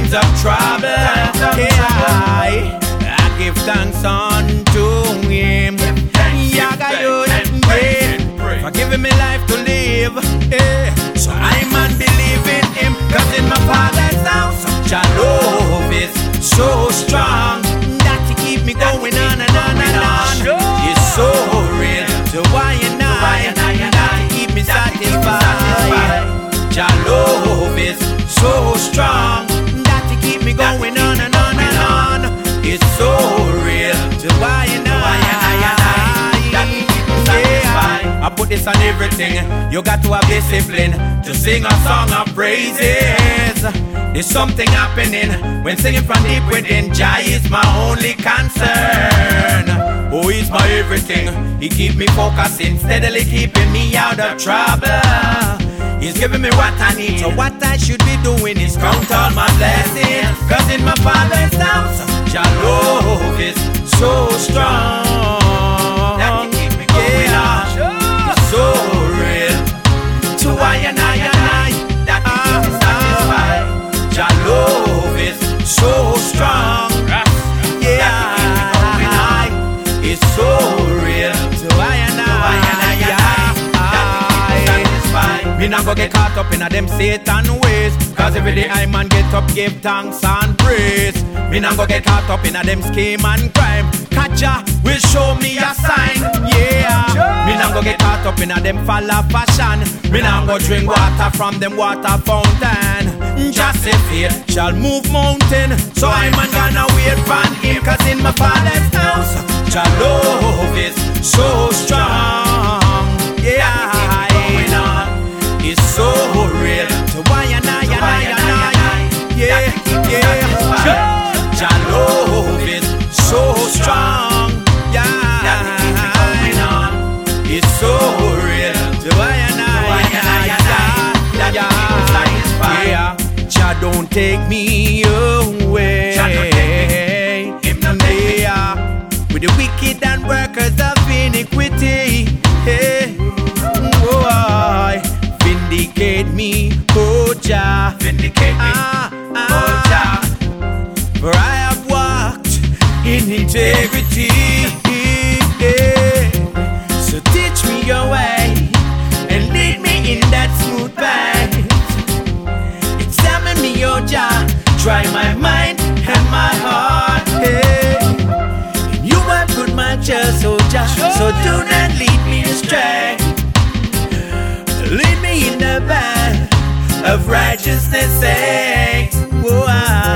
times of trouble. Yeah, I give thanks unto Him. For giving me life to live. So I'm unbelieving Him, 'cause in my Father's house, Jah love is so strong that He keep me going on and on and on. It's so real to why and I, that He keep me satisfied. Jah love is so strong that He keep me going on and on and on. It's so real to why and I, that He keep me satisfied. I put this on everything. You got to have discipline to sing a song of praises. There's something happening when singing from deep within. Jah is my only concern. Oh, He's my everything. He keep me focusing, steadily keeping me out of trouble. He's giving me what I need, so what I should be doing is count all my blessings. 'Cause in my Father's house, Jah love is so strong that He keep me going on. It's so real to I and I, that He keep me satisfied. Jah love is so strong, yeah, it's so real to I and I, that He keep me satisfied. Me not go get caught up in a them Satan ways, 'cause every day I man get up, give thanks and praise. Me not go get caught up in a them scheme and crime. Catcha will show me a sign, yeah. Me not go get caught up in a them fall of fashion. Me not go drink water from them water fountain. Just say faith shall move mountain, so I'm gonna wait for Him. 'Cause in my Father's house, Jah love is so strong, yeah. It's so real to why and I, yeah, yeah. Jah love is so strong, yeah. It's so real to why and I, yeah. Jah don't take me away. With the wicked and workers of iniquity, hey. Oh, vindicate me, oh Jah. Vindicate me, oh Jah. For I have walked in integrity, yeah. So teach me your way and lead me in that smooth path. Examine me, oh Jah. Try my mind and my heart, hey. And you have good matches, oh Jah. So do not lead me astray. Lead me in the path of righteousness, say.